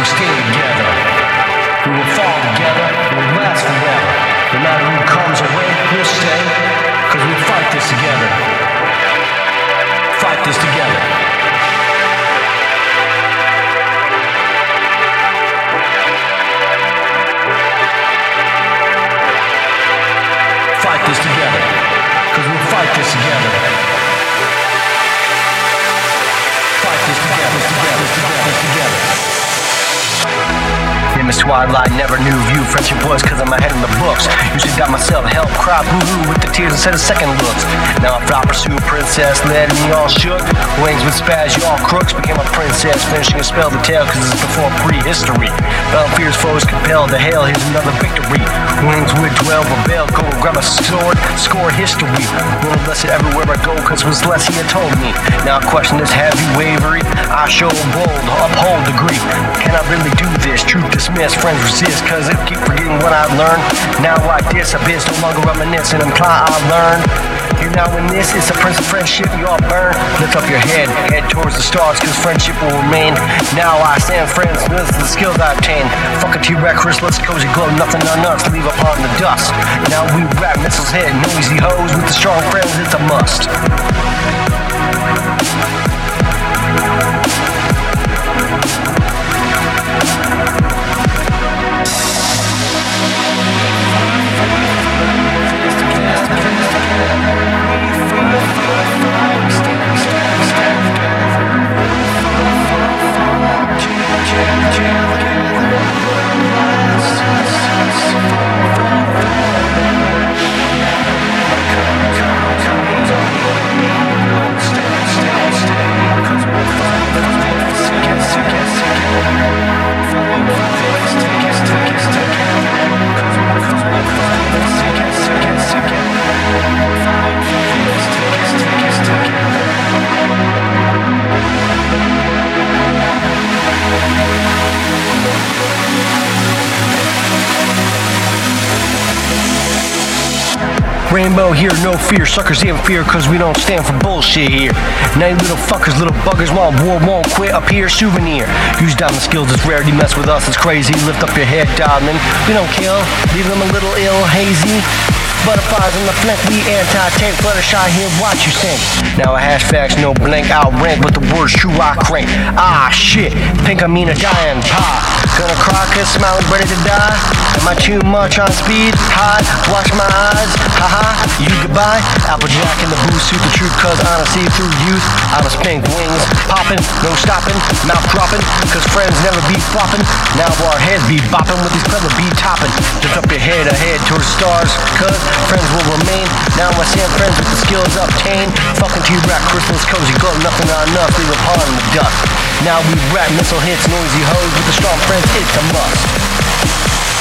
we stay together. We will fall together, we will last forever. No matter who comes or when, we'll stay, cause we fight this together. Fight this together. Fight this together, cause we'll fight this together. Fight this together. Famous Twilight, never knew view friendship was cause I'm ahead in the books. Usually got myself help cry boo-hoo with the tears instead of second looks. Now if I pursue a princess, led me all shook. Wings with spaz, you all crooks. Became a princess, finishing a spell to tell cause it's before prehistory. Battle fears foes compelled to hail, here's another victory. Wings would dwell, rebel, go and grab a sword, score history. Will bless it everywhere I go cause it was less he had told me. Now I question this heavy wavery, I show bold, uphold degree. Can I really do this? Truth dismiss, friends resist, cause they keep forgetting what I learned. Now like this, abyss no longer reminisce and imply I learned. Here now in this, it's a prince of friendship, you all burn. Lift up your head towards the stars, cause friendship will remain. Now I stand friends, this is the skills I obtained. Fuck a T-Rex, let's cozy glow, nothing on us, leave upon the dust. Now we rap missiles hit, noisy hoes with the strong friends, it's a must. Rainbow here, no fear. Suckers even fear cause we don't stand for bullshit here. Now you little fuckers, little buggers, while war won't quit up here, souvenir. Use diamond skills, it's rarity, mess with us, it's crazy. Lift up your head, darling. We don't kill, leave them a little ill, hazy. Butterflies in the flank, we anti-tank, Fluttershy here, watch you sink. Now I hash facts, no blank, I'll rank with the words true I crank. Ah shit, think I mean a dying pie. Gonna cry cause smiling ready to die. Am I too much on speed? High, watch my eyes, haha, you goodbye. Applejack in the blue suit, the truth cause honesty through youth. Out of spank wings, popping, no stopping, mouth dropping, cause friends never be flopping. Now our heads be bopping with these clever beat topping. Lift up your head ahead towards stars, cause friends will remain. Now I stand friends with the skills obtained. Fucking T-Rex, Christmas cozy glow, nothing on enough, leave upon the dust. Now we rap missile hits, noisy hoes with the strong friends, it's a must.